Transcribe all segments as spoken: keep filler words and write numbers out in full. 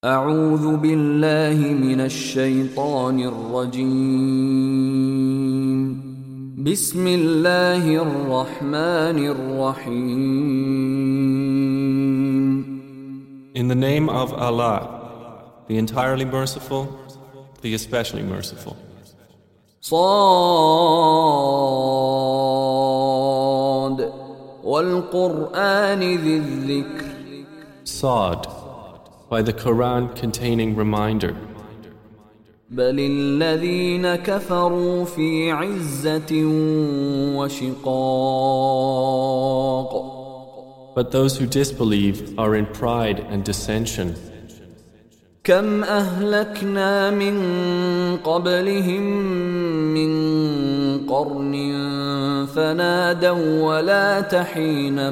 أعوذ بالله من الشيطان الرجيم بسم الله الرحمن الرحيم In the name of Allah, the entirely merciful, the especially merciful. صاد والقرآن ذي الذكر Sa'd, by the Quran containing reminder. بل الذين كفروا في عزة وشقاق But those who disbelieve are in pride and dissension. كم أهلكنا من قبلهم من قرن فنادوا ولا تحين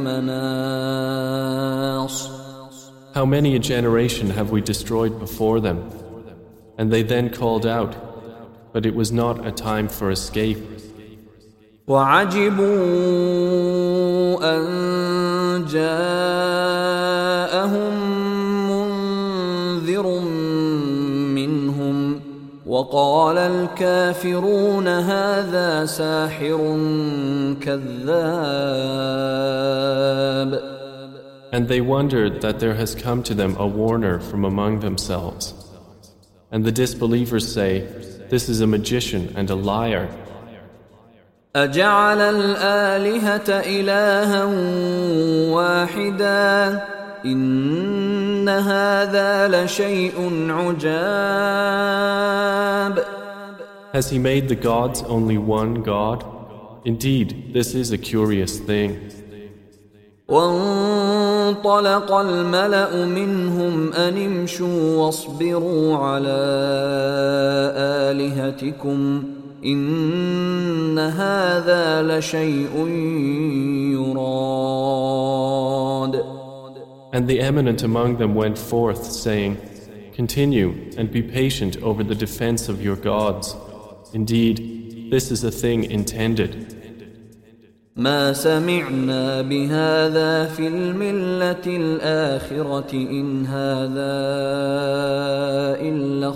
مناص How many a generation have we destroyed before them? And they then called out, but it was not a time for escape. وعجبوا أن جاءهم منذر منهم وقال الكافرون هذا ساحر كذاب. And they wondered that there has come to them a warner from among themselves. And the disbelievers say, this is a magician and a liar. أجعل الآلهة إلها واحدا إن هذا لشيء عجاب. Has he made the gods only one God? Indeed, this is a curious thing. وانطلق الملأ منهم أن امشوا واصبروا على آلهتكم إن هذا لشيء يراد. And the eminent among them went forth, saying, Continue and be patient over the defense of your gods. Indeed, this is a thing intended. ما سمعنا بهذا في الملة الآخرة إن هذا إلا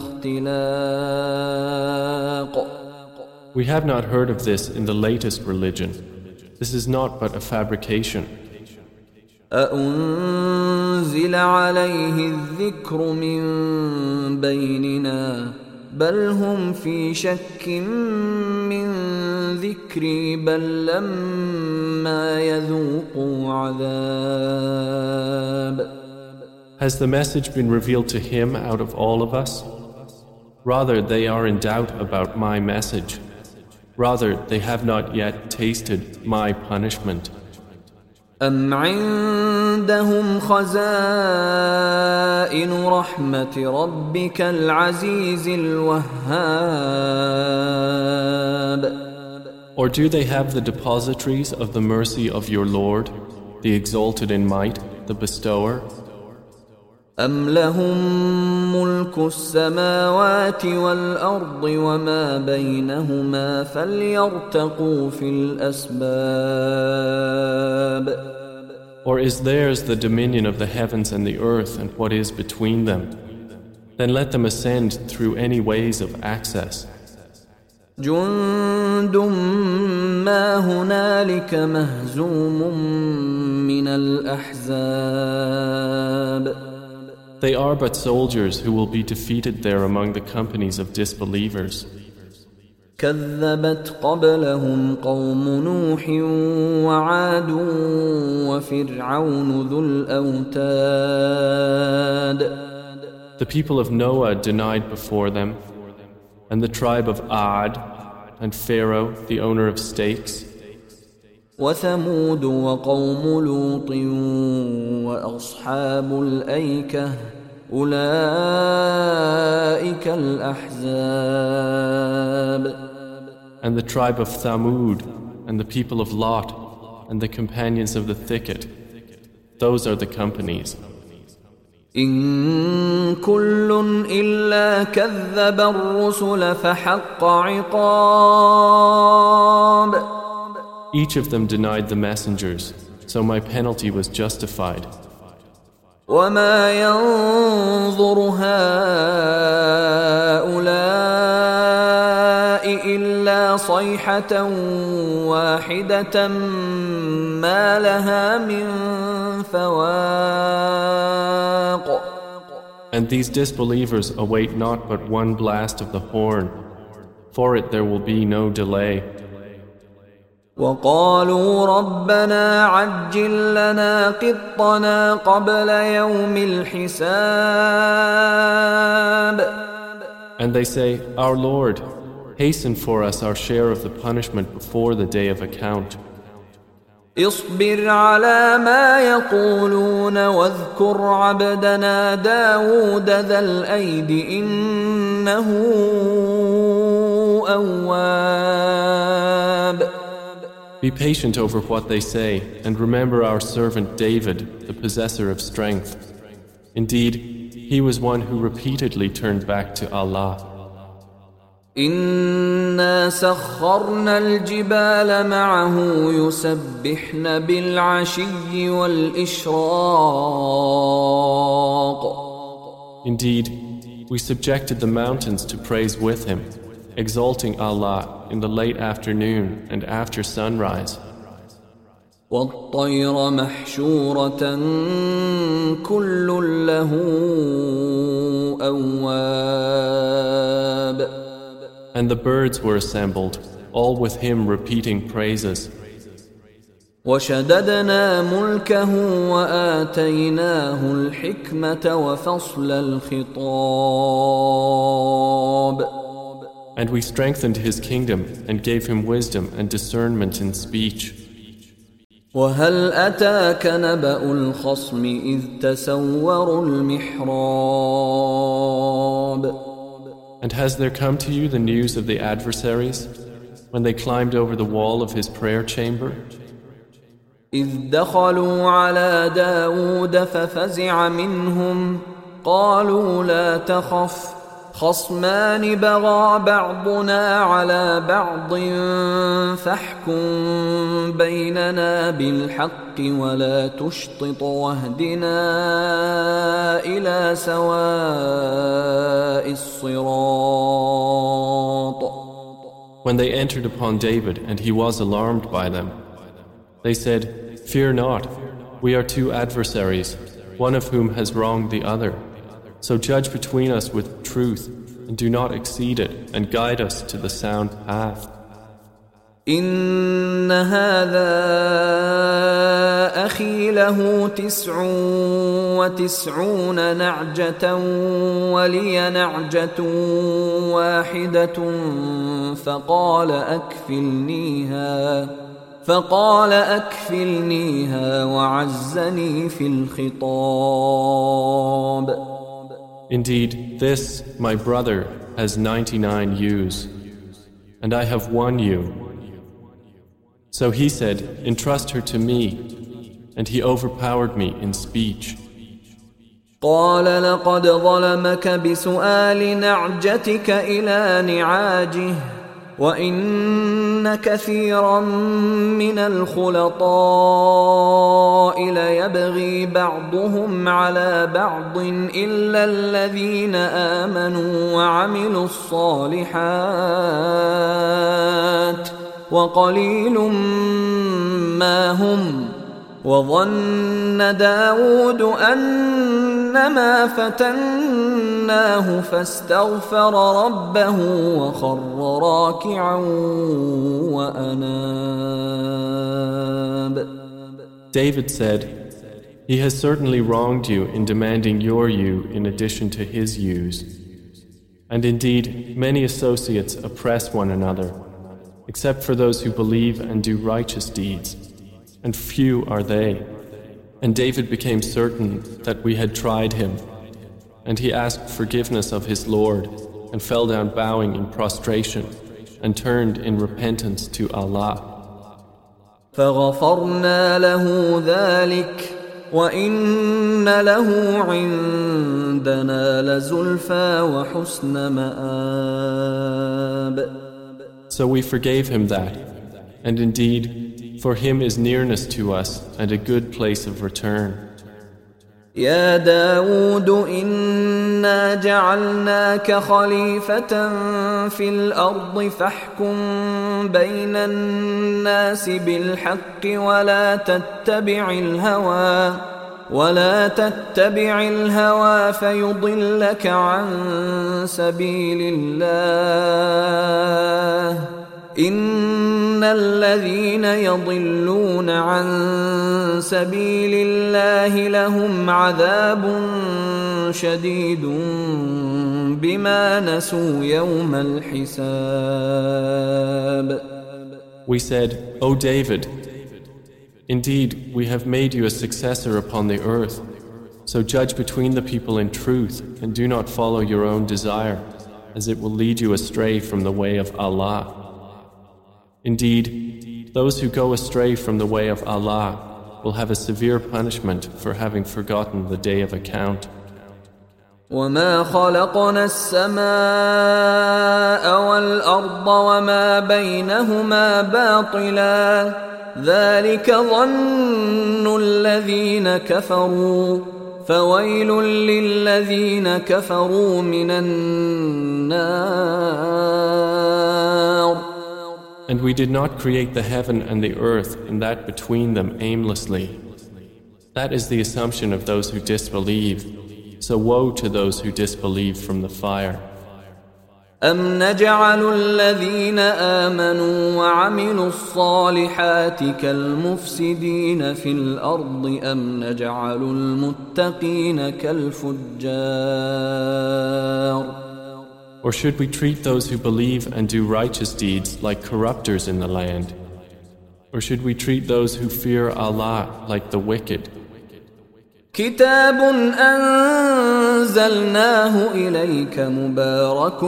اختلاق. We have not heard of this in the latest religion. This is not but a fabrication. أأنزل عليه الذكر من بيننا بل هم في شك من ذكري بل لما يذوقوا عذاب. Has the message been revealed to him out of all of us? Rather, they are in doubt about my message. Rather, they have not yet tasted my punishment. أم عندهم خزائن رحمة ربك العزيز الوهاب. Or do they have the depositories of the mercy of your Lord, the exalted in might, the bestower? أم لهم ملك السماوات والأرض وما بينهما فليرتقوا في الأسباب. Or is theirs the dominion of the heavens and the earth and what is between them? Then let them ascend through any ways of access. جند ما هنالك مهزوم من الأحزاب. They are but soldiers who will be defeated there among the companies of disbelievers. كذبت قبلهم قوم نوح وعاد وفرعون ذو الأوتاد. The people of Noah denied before them, and the tribe of Ad, and Pharaoh, the owner of stakes. وثمود وقوم لوط وأصحاب الأيكة أولئك الأحزاب. And the tribe of Thamud, and the people of Lot, and the companions of the thicket. Those are the companies. إن كل إلا كذب الرسل فحق عقاب. Each of them denied the messengers, so my penalty was justified. وما ينظر هؤلاء إلا صيحة واحدة ما لها من فواق. And these disbelievers await not but one blast of the horn. For it there will be no delay. وقالوا ربنا عجل لنا قطنا قبل يوم الحساب. And they say, Our Lord, hasten for us our share of the punishment before the day of account. اصبر على ما يقولون واذكر عبدنا داود ذا الأيد إنه أواب. Be patient over what they say, and remember our servant David, the possessor of strength. Indeed, he was one who repeatedly turned back to Allah. إنا سخرنا الجبال معه يسبحن بالعشي والإشراق. Indeed, we subjected the mountains to praise with him, exalting Allah in the late afternoon and after sunrise. والطير محشورة كل له أواب. And the birds were assembled, all with him repeating praises. وشددنا ملكه وآتيناه الحكمة وفصل الخطاب. And we strengthened his kingdom and gave him wisdom and discernment in speech. وهل أتاك نبأ الخصم إذ تسوروا المحراب. And has there come to you the news of the adversaries when they climbed over the wall of his prayer chamber? إذ دخلوا على داود ففزع منهم قالوا لا تخف خصمان بغى بعضنا على بعض فاحكم بيننا بالحق ولا تشطط واهدنا إلى سواء الصراط. When they entered upon David and he was alarmed by them, they said, Fear not, we are two adversaries, one of whom has wronged the other. So judge between us with truth, and do not exceed it, and guide us to the sound path. إن هذا أخي له تسع وتسعون نعجة ولي نعجة واحدة فقال أكفلنيها فقال أكفلنيها وعزني في الخطاب. Indeed, this, my brother, has ninety-nine ewes, and I have one ewe. So he said, Entrust her to me, and he overpowered me in speech. قال لقد ظلمك بسؤال نعجتك إلى نعاجه وإن كثيرا من الخلطاء ليبغي بعضهم على بعض إلا الذين آمنوا وعملوا الصالحات وقليل ما هم. وظن داود أنما فتناه فاستغفر ربه وخر راكعا وأناب. David said, He has certainly wronged you in demanding your ewe in addition to his ewes. And indeed, many associates oppress one another, except for those who believe and do righteous deeds. And few are they. And David became certain that we had tried him, and he asked forgiveness of his Lord, and fell down bowing in prostration, and turned in repentance to Allah. فغفرنا له ذلك وإن له عندنا لزلفى وحسن مآب. So we forgave him that, and indeed, for him is nearness to us and a good place of return. يا داود إنا جعلناك خليفة في الأرض فاحكم بين الناس بالحق ولا تتبع الهوى ولا تتبع الهوى فيضلك عن سبيل الله إن الذين يضلون عن سبيل الله لهم عذاب شديد بما نسوا يوم الحساب. We said, O David, indeed we have made you a successor upon the earth, so judge between the people in truth and do not follow your own desire, as it will lead you astray from the way of Allah. Indeed, those who go astray from the way of Allah will have a severe punishment for having forgotten the day of account. وَمَا خَلَقْنَا السَّمَاءَ وَالْأَرْضَ وَمَا بَيْنَهُمَا بَاطِلًا ذَلِكَ ظَنُّ الَّذِينَ كَفَرُوا فَوَيْلٌ لِلَّذِينَ كَفَرُوا مِنَ النَّارِ. And we did not create the heaven and the earth and that between them aimlessly. That is the assumption of those who disbelieve. So woe to those who disbelieve from the fire. أَمْ نَجْعَلُ الَّذِينَ آمَنُوا وَعَمِلُوا الصَّالِحَاتِ كَالْمُفْسِدِينَ فِي الْأَرْضِ أَمْ نَجْعَلُ الْمُتَّقِينَ كَالْفُجَّارِ. Or should we treat those who believe and do righteous deeds like corrupters in the land? Or should we treat those who fear Allah like the wicked? كتاب أنزلناه إليك مبارك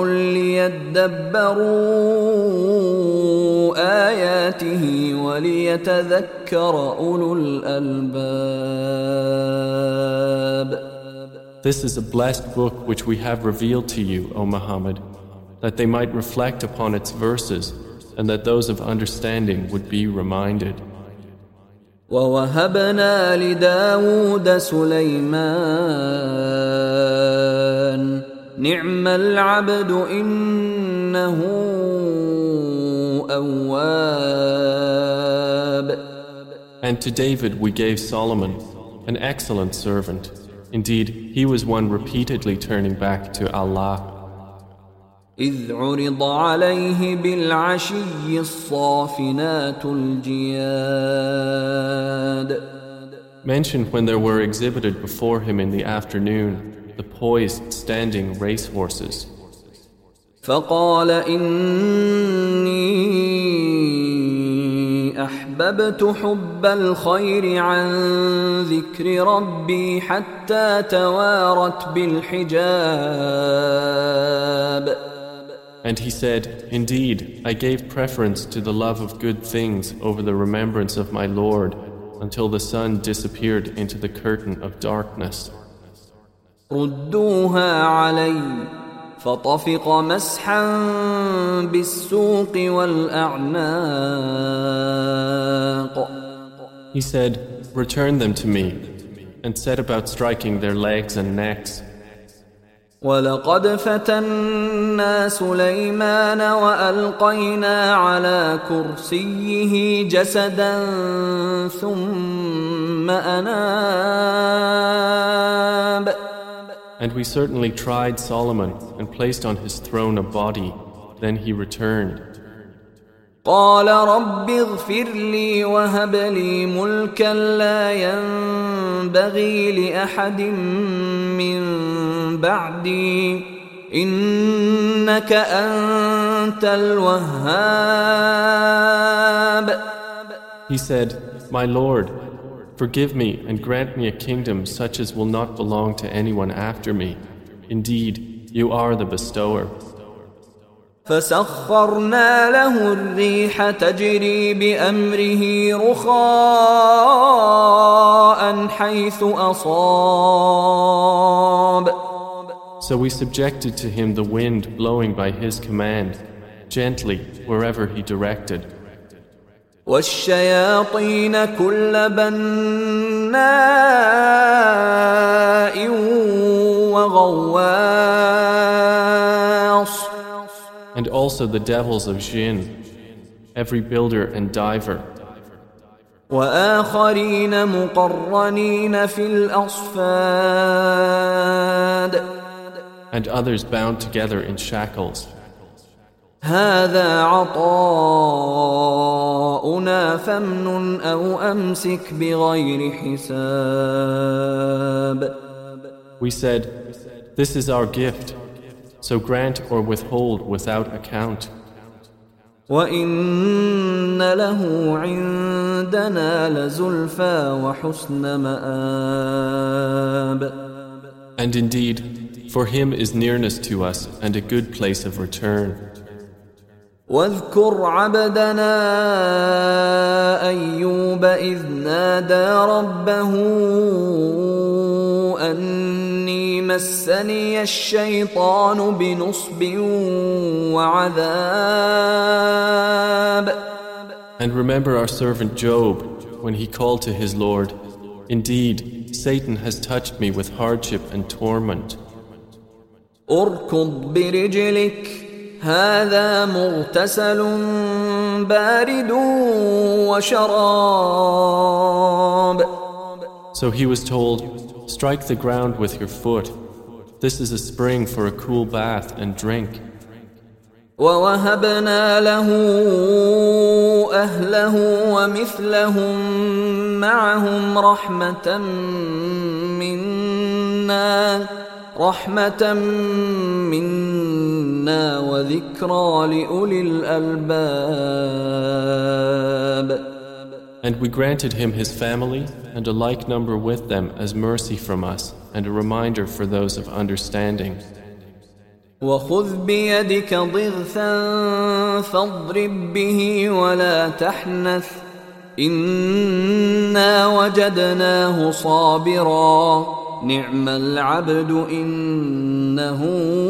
ليدبروا آياته وليتذكر أولو الألباب. This is a blessed book which we have revealed to you, O Muhammad, that they might reflect upon its verses and that those of understanding would be reminded. وَوَهَبْنَا لِدَاوُودَ سُلَيْمَانَ نِعْمَ الْعَبْدُ إِنَّهُ أَوَّابٌ. And to David we gave Solomon, an excellent servant. Indeed, he was one repeatedly turning back to Allah. إذ عرض عليه بالعشي الصافنات الجياد. Mentioned when there were exhibited before him in the afternoon the poised standing racehorses. فقال إني أحببت حب الخير عن ذكر ربي حتى توارت بالحجاب. And he said, Indeed, I gave preference to the love of good things over the remembrance of my Lord until the sun disappeared into the curtain of darkness. ردوها علي فطفق مسحا بالسوق والأعناق. He said, Return them to me, and set about striking their legs and necks. وَلَقَدْ فَتَنَّا سُلَيْمَانَ وَأَلْقَيْنَا عَلَى كُرْسِيِّهِ جَسَدًا ثُمَّ أَنَابَ. And we certainly tried Solomon and placed on his throne a body, then he returned. قال رب اغفر لي وهب لي ملكا لا ينبغي لأحد من بعدي إنك أنت الوهاب. He said, My Lord, forgive me and grant me a kingdom such as will not belong to anyone after me. Indeed, you are the bestower. فسخرنا له الريح تجري بأمره رخاء حيث أصاب. So we subjected to him the wind blowing by his command, gently wherever he directed. والشياطين كل بناء ماء وغواص. And also the devils of jinn, every builder and diver. وآخرين مقرنين في الأصفاد. And others bound together in shackles. هذا عطاؤنا فامنن أو أمسك بغير حساب. We said, this is our gift, so grant or withhold without account. وإن له عندنا لزلفى وحسن مآب. And indeed, for him is nearness to us and a good place of return. واذكر عبدنا أيوب إذ نادى ربه أني مسني الشيطان بنصب وعذاب. And remember our servant Job when he called to his Lord, indeed, Satan has touched me with hardship and torment. اركض برجلك هذا مغتسل بارد وشراب. So he was told, strike the ground with your foot. This is a spring for a cool bath and drink. ووهبنا له أهله ومثلهم معهم رحمة منا رحمة منا وذكرى لأولي الألباب. And we granted him his family and a like number with them as mercy from us and a reminder for those of understanding. وخذ بيدك ضغثا فاضرب به ولا تحنث إنا وجدناه صابرا نعم العبد إنه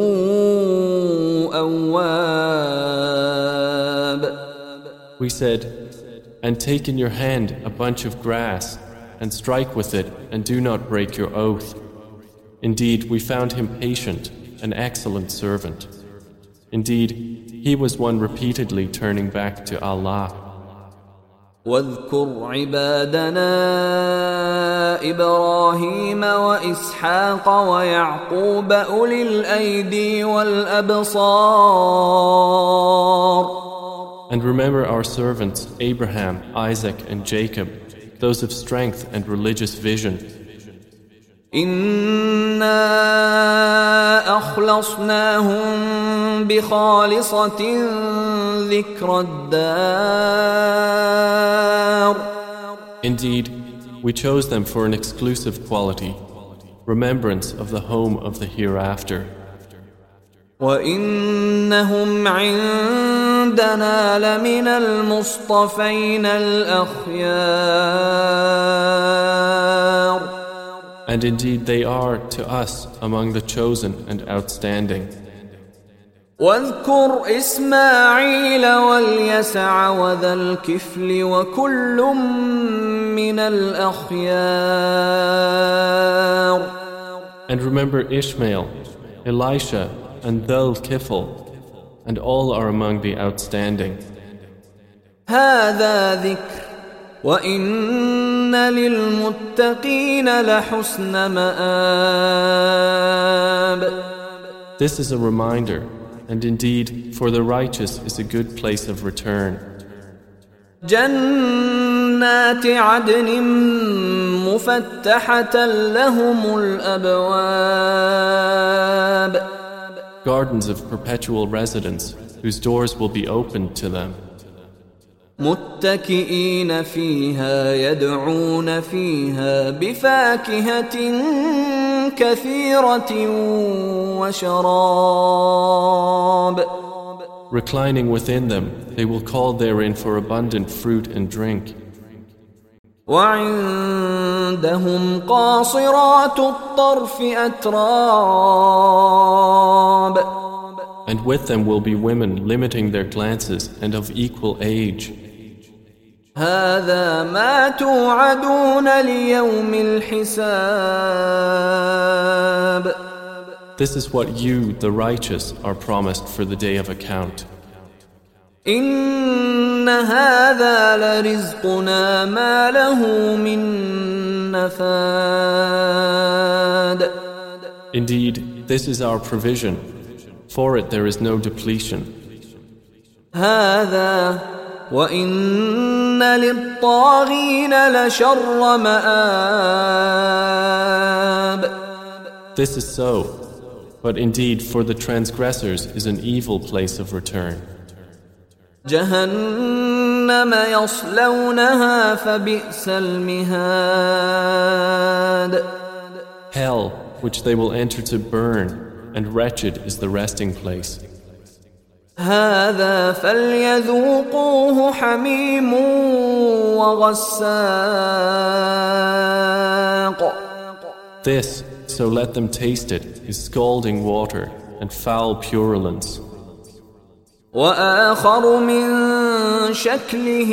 أواب. We said, and take in your hand a bunch of grass and strike with it and do not break your oath. Indeed, we found him patient, an excellent servant. Indeed, he was one repeatedly turning back to Allah. واذكر عبادنا إبراهيم وإسحاق ويعقوب أولي الأيدي والأبصار. And remember our servants Abraham, Isaac and Jacob, those of strength and religious vision. إنا أخلصناهم بخالصة ذكر الدار. Indeed, we chose them for an exclusive quality, remembrance of the home of the hereafter. وإنهم عندنا لمن المصطفين الأخيار. And indeed they are to us among the chosen and outstanding. واذكر إسماعيل واليسع وذا الكفل وكل من الأخيار. And remember Ishmael, Elisha and Dhul Kifl, and all are among the outstanding. هذا ذكر وإن للمتقين لحسن مآب. This is a reminder, and indeed for the righteous is a good place of return. جنات عدن مفتحة لهم الأبواب. Gardens of perpetual residence, whose doors will be opened to them. متكئين فيها يدعون فيها بفاكهة كثيرة وشراب. Reclining within them, they will call therein for abundant fruit and drink. وعندهم قاصرات الطرف أتراب. And with them will be women limiting their glances and of equal age. هذا ما توعدون ليوم الحساب. This is what you, the righteous, are promised for the day of account. إن هذا لرزقنا ما له من نفاد. Indeed, this is our provision. For it there is no depletion. هذا وإن للطاغين لشر مآب. This is so, but indeed for the transgressors is an evil place of return. جهنم يصلونها فبئس المهاد. Hell, which they will enter to burn, and wretched is the resting place. هذا فليذوقوه حميم وغساق. This, so let them taste it, is scalding water and foul purulence. وآخر من شكله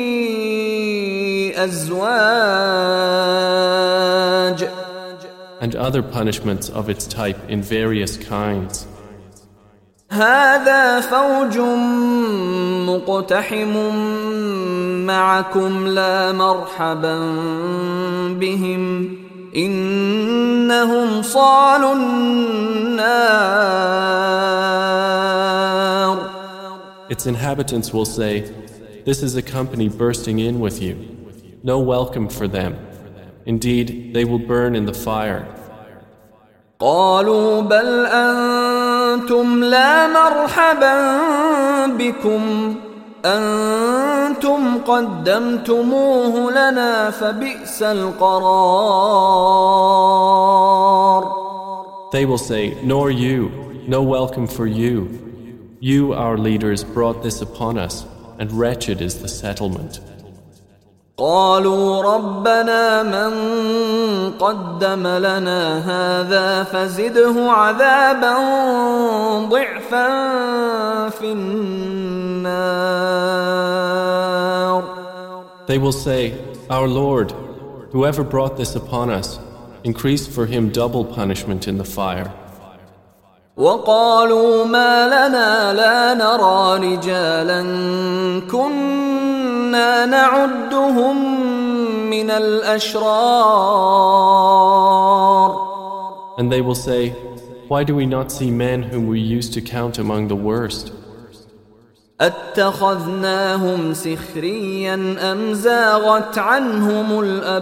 أزواج. And other punishments of its type in various kinds. هذا فوج مقتحم معكم لا مرحبا بهم إنهم صالوا النار. Its inhabitants will say, "This is a company bursting in with you. No welcome for them. Indeed, they will burn in the fire." قالوا بل أنتم لا مرحبا بكم أنتم قدمتموه لنا فبئس القرار. They will say, "Nor you, no welcome for you. You, our leaders, brought this upon us, and wretched is the settlement." قالوا ربنا من قدم لنا هذا فزده عذابا ضعفا في النار. They will say, "Our Lord, whoever brought this upon us, increase for him double punishment in the fire." وقالوا ما لنا لا نرى رجالا كنا نعدهم من الأشرار. And they will say, "Why do we not see men whom we used to count among the worst? أتخذناهم سخريا أم زاغت عنهم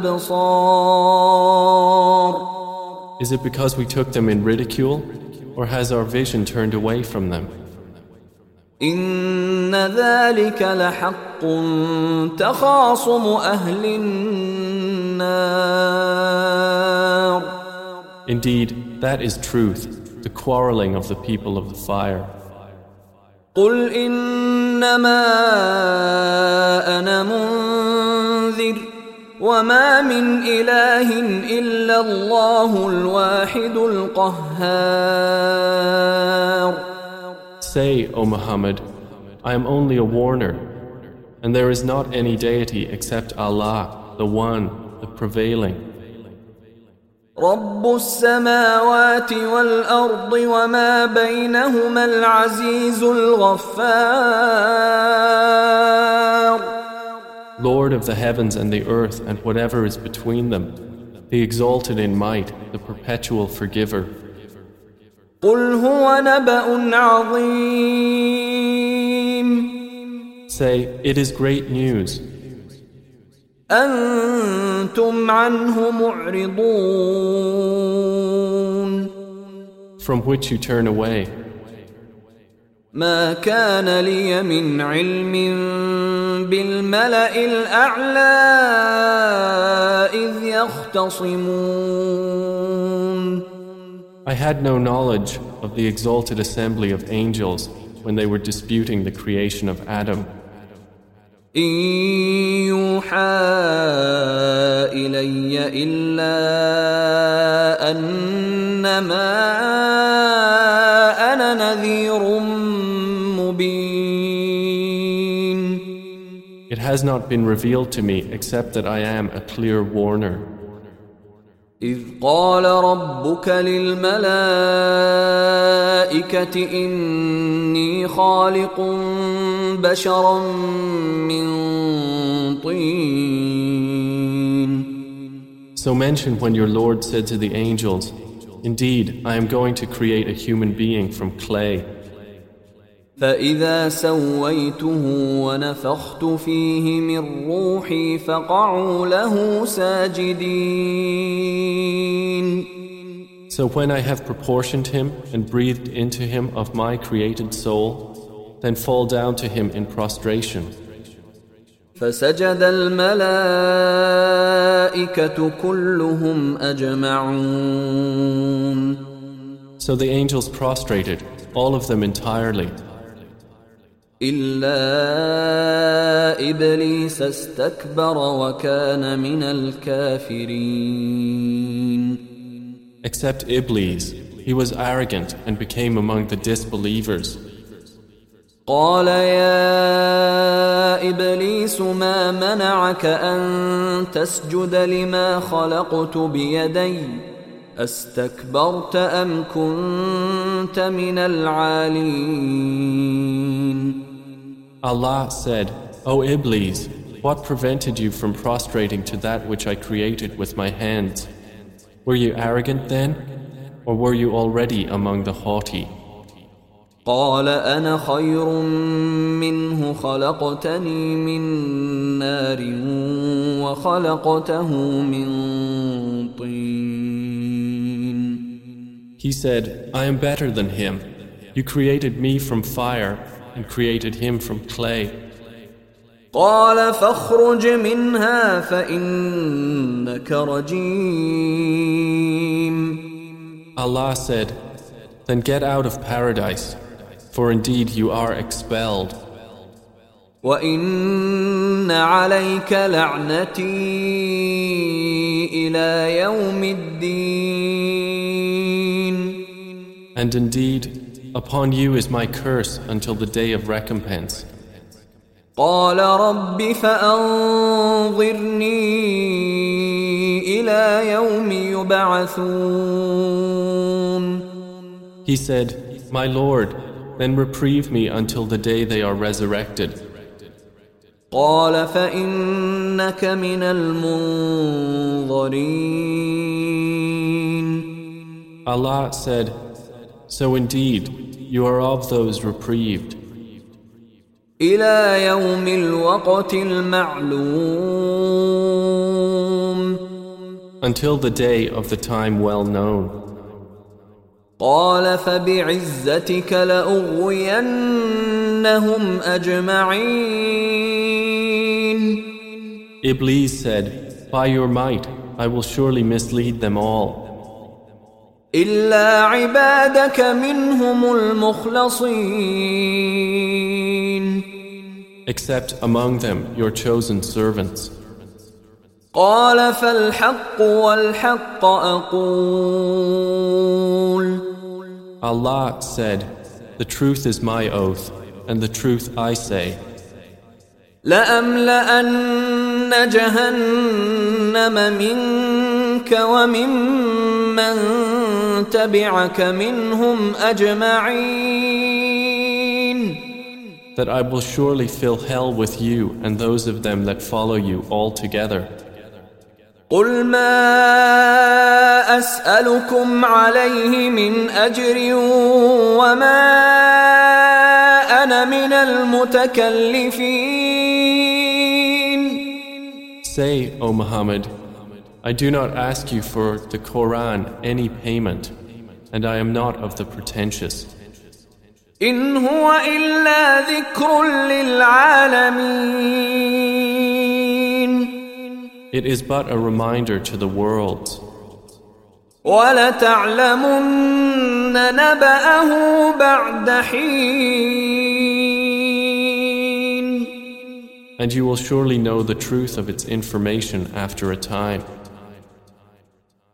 الأبصار. Is it because we took them in ridicule, or has our vision turned away from them? إن ذلك لحق تخاصم أهل النار. Indeed, that is truth, the quarreling of the people of the fire. قل إنما أنا منذر وما من إله إلا الله الواحد القهار. Say, O Muhammad, I am only a warner, and there is not any deity except Allah, the One, the Prevailing. رب السماوات والأرض وما بينهما العزيز الغفار. Lord of the heavens and the earth and whatever is between them, the exalted in might, the perpetual forgiver. قل هو نبأ عظيم. Say, it is great news. أنتم عنه معرضون. From which you turn away. ما كان لي من علم بالملأ الأعلى إذ يختصمون. I had no knowledge of the exalted assembly of angels when they were disputing the creation of Adam. إن يوحى إلي إلا أنما أنا نذير مبين. It has not been revealed to me except that I am a clear warner. إذ قال ربك للملائكة إني خالق بشرا من طين. So mention when your Lord said to the angels, Indeed, I am going to create a human being from clay. فإذا سويته ونفخت فيه من روحي فقعوا له ساجدين. So when I have proportioned him and breathed into him of my created soul, then fall down to him in prostration. فسجد الملائكة كلهم أجمعون. So the angels prostrated, all of them entirely. إلا إبليس استكبر وكان من الكافرين. Except Iblis, he was arrogant and became among the disbelievers. قال يا إبليس ما منعك أن تسجد لما خلقت بيدي أستكبرت أم كنت من العالين. Allah said, O Iblis, what prevented you from prostrating to that which I created with my hands? Were you arrogant then, or were you already among the haughty? قال أنا خير منه خلقتني من نار وخلقته من طين. He said, I am better than him. You created me from fire and created him from clay. قال فاخرج منها فإنك رجيم. Allah said, Then get out of paradise, for indeed you are expelled. وَإِنَّ عَلَيْكَ لَعْنَتِي إِلَى يَوْمِ الدِّينِ. And indeed, upon you is my curse until the day of recompense. قال رب فأنظرني إلى يوم يبعثون. He said, My Lord, then reprieve me until the day they are resurrected. قال فإنك من المنظرين. Allah said, So indeed, you are of those reprieved. إلى يوم الوقت المعلوم. Until the day of the time well known. قال فبعزتك لأغوينهم أجمعين. Iblis said, By your might, I will surely mislead them all. إلا عبادك منهم المخلصين. Except among them your chosen servants. قال فالحق والحق أقول. Allah said, The truth is my oath, and the truth I say. لأملأن جهنم منك وممن تبعك منهم أجمعين. That I will surely fill hell with you and those of them that follow you all together. قل ما أسألكم عليه من أجر وما أنا من المتكلفين. Say, O Muhammad, I do not ask you for the Quran any payment, and I am not of the pretentious. إن هو إلا ذكر للعالمين. It is but a reminder to the world. وَلَتَعْلَمُنَّ نَبَأَهُ بَعْدَ حِينٍ. And you will surely know the truth of its information after a time.